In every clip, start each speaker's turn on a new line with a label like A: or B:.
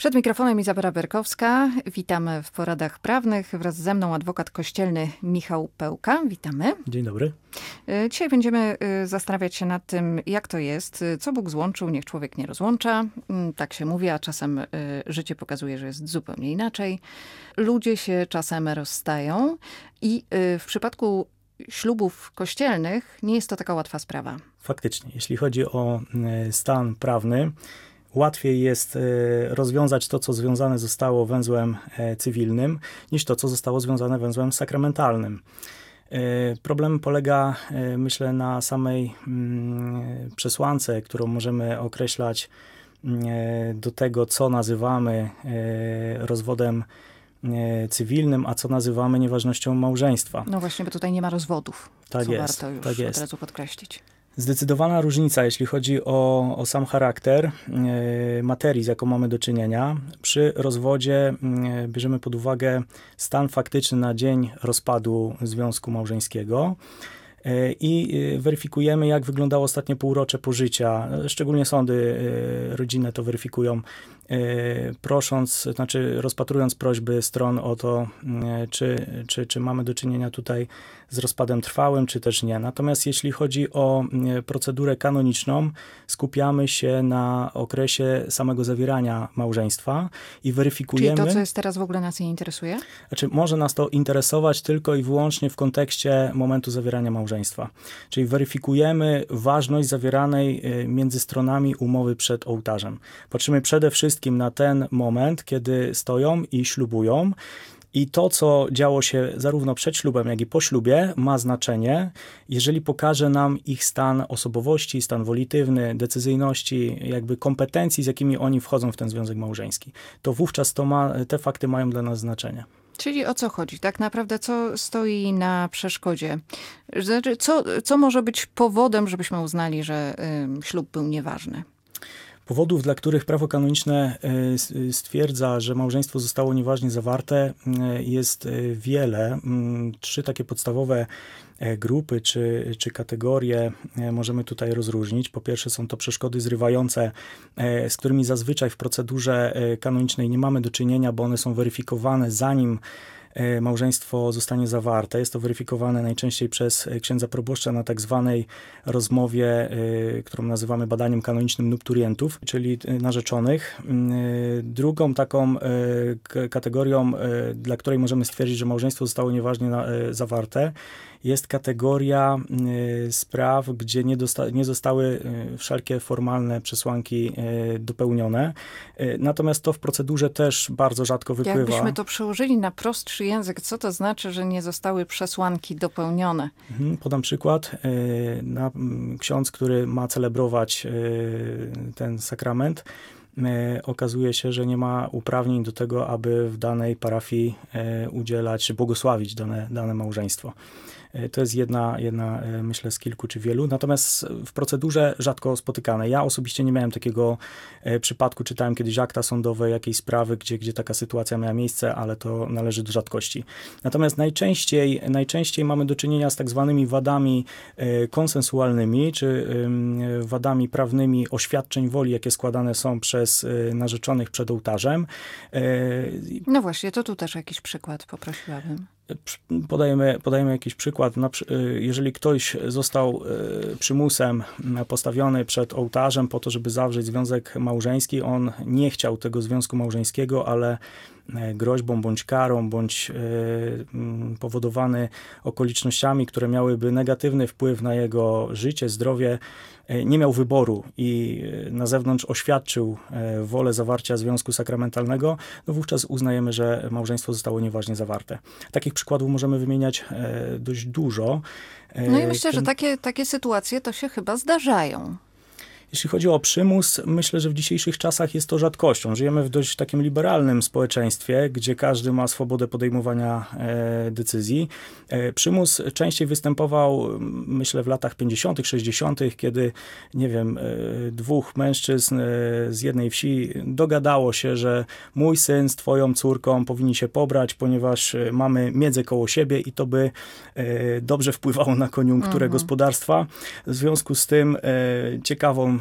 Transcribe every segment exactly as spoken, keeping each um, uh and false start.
A: Przed mikrofonem Izabela Berkowska. Witamy w Poradach Prawnych. Wraz ze mną adwokat kościelny Michał Pełka. Witamy.
B: Dzień dobry.
A: Dzisiaj będziemy zastanawiać się nad tym, jak to jest. Co Bóg złączył, niech człowiek nie rozłącza. Tak się mówi, a czasem życie pokazuje, że jest zupełnie inaczej. Ludzie się czasem rozstają i w przypadku ślubów kościelnych nie jest to taka łatwa sprawa.
B: Faktycznie, jeśli chodzi o stan prawny, łatwiej jest rozwiązać to, co związane zostało węzłem cywilnym, niż to, co zostało związane węzłem sakramentalnym. Problem polega, myślę, na samej przesłance, którą możemy określać do tego, co nazywamy rozwodem cywilnym, a co nazywamy nieważnością małżeństwa.
A: No właśnie, bo tutaj nie ma rozwodów.
B: Tak
A: co
B: jest,
A: warto już
B: tak jest.
A: od razu podkreślić.
B: Zdecydowana różnica, jeśli chodzi o, o sam charakter e, materii, z jaką mamy do czynienia. Przy rozwodzie e, bierzemy pod uwagę stan faktyczny na dzień rozpadu związku małżeńskiego e, i weryfikujemy, jak wyglądało ostatnie półrocze pożycia. Szczególnie sądy e, rodzinne to weryfikują, e, prosząc, znaczy rozpatrując prośby stron o to, e, czy, czy, czy mamy do czynienia tutaj z rozpadem trwałym, czy też nie. Natomiast jeśli chodzi o procedurę kanoniczną, skupiamy się na okresie samego zawierania małżeństwa i weryfikujemy...
A: Czyli to, co jest teraz, w ogóle nas nie interesuje?
B: Znaczy, może nas to interesować tylko i wyłącznie w kontekście momentu zawierania małżeństwa. Czyli weryfikujemy ważność zawieranej między stronami umowy przed ołtarzem. Patrzymy przede wszystkim na ten moment, kiedy stoją i ślubują. I to, co działo się zarówno przed ślubem, jak i po ślubie, ma znaczenie, jeżeli pokaże nam ich stan osobowości, stan wolitywny, decyzyjności, jakby kompetencji, z jakimi oni wchodzą w ten związek małżeński. To wówczas to ma, te fakty mają dla nas znaczenie.
A: Czyli o co chodzi? Tak naprawdę co stoi na przeszkodzie? Znaczy, co, co może być powodem, żebyśmy uznali, że y, ślub był nieważny?
B: Powodów, dla których prawo kanoniczne stwierdza, że małżeństwo zostało nieważnie zawarte, jest wiele. Trzy takie podstawowe grupy czy, czy kategorie możemy tutaj rozróżnić. Po pierwsze są to przeszkody zrywające, z którymi zazwyczaj w procedurze kanonicznej nie mamy do czynienia, bo one są weryfikowane zanim małżeństwo zostanie zawarte. Jest to weryfikowane najczęściej przez księdza proboszcza na tak zwanej rozmowie, którą nazywamy badaniem kanonicznym nupturientów, czyli narzeczonych. Drugą taką kategorią, dla której możemy stwierdzić, że małżeństwo zostało nieważnie zawarte, jest kategoria spraw, gdzie nie, dosta- nie zostały wszelkie formalne przesłanki dopełnione. Natomiast to w procedurze też bardzo rzadko wypływa.
A: Jakbyśmy to przełożyli na prostszy język, co to znaczy, że nie zostały przesłanki dopełnione?
B: Podam przykład. Na, ksiądz, który ma celebrować ten sakrament, okazuje się, że nie ma uprawnień do tego, aby w danej parafii udzielać, czy błogosławić dane, dane małżeństwo. To jest jedna, jedna, myślę, z kilku czy wielu. Natomiast w procedurze rzadko spotykane. Ja osobiście nie miałem takiego przypadku. Czytałem kiedyś akta sądowe jakiejś sprawy, gdzie, gdzie taka sytuacja miała miejsce, ale to należy do rzadkości. Natomiast najczęściej, najczęściej mamy do czynienia z tak zwanymi wadami konsensualnymi, czy wadami prawnymi oświadczeń woli, jakie składane są przez narzeczonych przed ołtarzem.
A: No właśnie, to tu też jakiś przykład poprosiłabym.
B: Podajemy, podajemy jakiś przykład. Jeżeli ktoś został przymusem postawiony przed ołtarzem po to, żeby zawrzeć związek małżeński, on nie chciał tego związku małżeńskiego, ale groźbą bądź karą, bądź powodowany okolicznościami, które miałyby negatywny wpływ na jego życie, zdrowie, nie miał wyboru i na zewnątrz oświadczył wolę zawarcia związku sakramentalnego, no wówczas uznajemy, że małżeństwo zostało nieważnie zawarte. Takich przykładów możemy wymieniać dość dużo.
A: No i myślę, Ten... że takie, takie sytuacje to się chyba zdarzają.
B: Jeśli chodzi o przymus, myślę, że w dzisiejszych czasach jest to rzadkością. Żyjemy w dość takim liberalnym społeczeństwie, gdzie każdy ma swobodę podejmowania e, decyzji. E, przymus częściej występował, myślę, w latach pięćdziesiątych, sześćdziesiątych, kiedy, nie wiem, e, dwóch mężczyzn e, z jednej wsi dogadało się, że mój syn z twoją córką powinni się pobrać, ponieważ mamy miedzę koło siebie i to by e, dobrze wpływało na koniunkturę mhm. gospodarstwa. W związku z tym e, ciekawą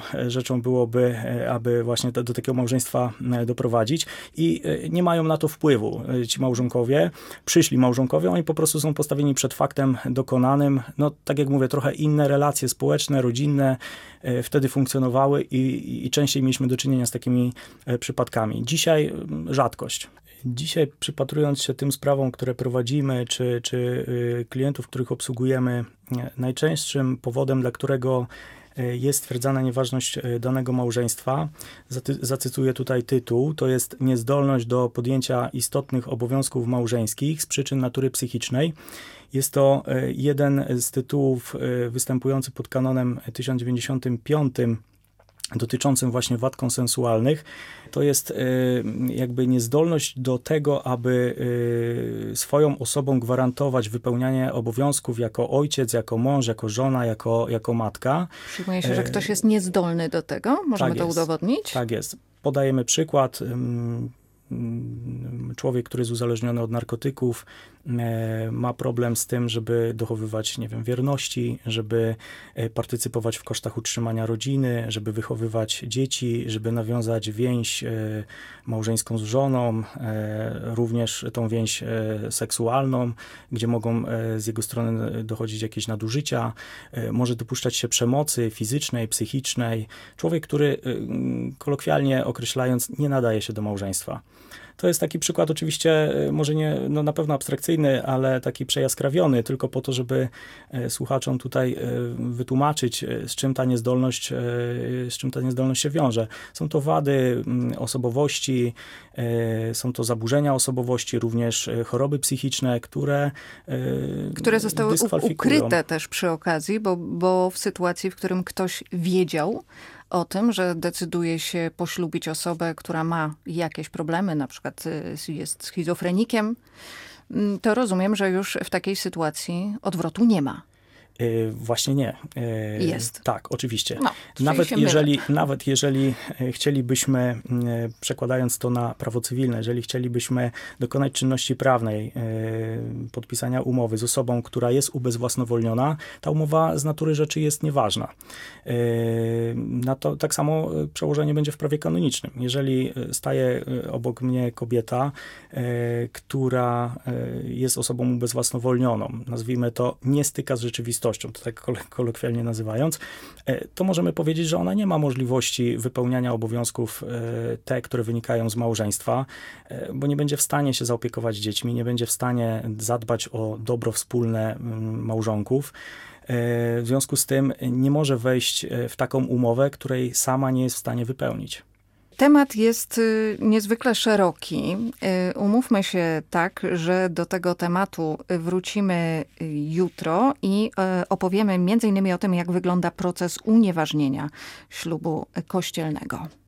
B: rzeczą byłoby, aby właśnie do, do takiego małżeństwa doprowadzić i nie mają na to wpływu ci małżonkowie. Przyszli małżonkowie, oni po prostu są postawieni przed faktem dokonanym. No tak jak mówię, trochę inne relacje społeczne, rodzinne wtedy funkcjonowały i, i częściej mieliśmy do czynienia z takimi przypadkami. Dzisiaj rzadkość. Dzisiaj przypatrując się tym sprawom, które prowadzimy, czy, czy klientów, których obsługujemy, najczęstszym powodem, dla którego jest stwierdzana nieważność danego małżeństwa, zacytuję tutaj tytuł, to jest niezdolność do podjęcia istotnych obowiązków małżeńskich z przyczyn natury psychicznej. Jest to jeden z tytułów występujący pod kanonem tysiąc dziewięćdziesiątym piątym dotyczącym właśnie wad konsensualnych. To jest jakby niezdolność do tego, aby swoją osobą gwarantować wypełnianie obowiązków jako ojciec, jako mąż, jako żona, jako, jako matka.
A: Przyjmuje się, że ktoś jest niezdolny do tego? Możemy
B: tak
A: to
B: jest.
A: udowodnić?
B: Tak jest. Podajemy przykład. Człowiek, który jest uzależniony od narkotyków, ma problem z tym, żeby dochowywać, nie wiem, wierności, żeby partycypować w kosztach utrzymania rodziny, żeby wychowywać dzieci, żeby nawiązać więź małżeńską z żoną, również tą więź seksualną, gdzie mogą z jego strony dochodzić jakieś nadużycia, może dopuszczać się przemocy fizycznej, psychicznej. Człowiek, który kolokwialnie określając, nie nadaje się do małżeństwa. To jest taki przykład oczywiście, może nie, no na pewno abstrakcyjny, ale taki przejaskrawiony, tylko po to, żeby słuchaczom tutaj wytłumaczyć, z czym ta niezdolność, z czym ta niezdolność się wiąże. Są to wady osobowości, są to zaburzenia osobowości, również choroby psychiczne, które
A: Które zostały ukryte też przy okazji, bo, bo w sytuacji, w którym ktoś wiedział o tym, że decyduje się poślubić osobę, która ma jakieś problemy, na przykład jest schizofrenikiem, to rozumiem, że już w takiej sytuacji odwrotu nie ma.
B: Właśnie nie.
A: Jest.
B: Tak, oczywiście.
A: No,
B: nawet, jeżeli, nawet jeżeli chcielibyśmy, przekładając to na prawo cywilne, jeżeli chcielibyśmy dokonać czynności prawnej, podpisania umowy z osobą, która jest ubezwłasnowolniona, ta umowa z natury rzeczy jest nieważna. Na to tak samo przełożenie będzie w prawie kanonicznym. Jeżeli staje obok mnie kobieta, która jest osobą ubezwłasnowolnioną, nazwijmy to, nie styka z rzeczywistością, to tak kolokwialnie nazywając, to możemy powiedzieć, że ona nie ma możliwości wypełniania obowiązków te, które wynikają z małżeństwa, bo nie będzie w stanie się zaopiekować dziećmi, nie będzie w stanie zadbać o dobro wspólne małżonków. W związku z tym nie może wejść w taką umowę, której sama nie jest w stanie wypełnić.
A: Temat jest niezwykle szeroki. Umówmy się tak, że do tego tematu wrócimy jutro i opowiemy między innymi o tym, jak wygląda proces unieważnienia ślubu kościelnego.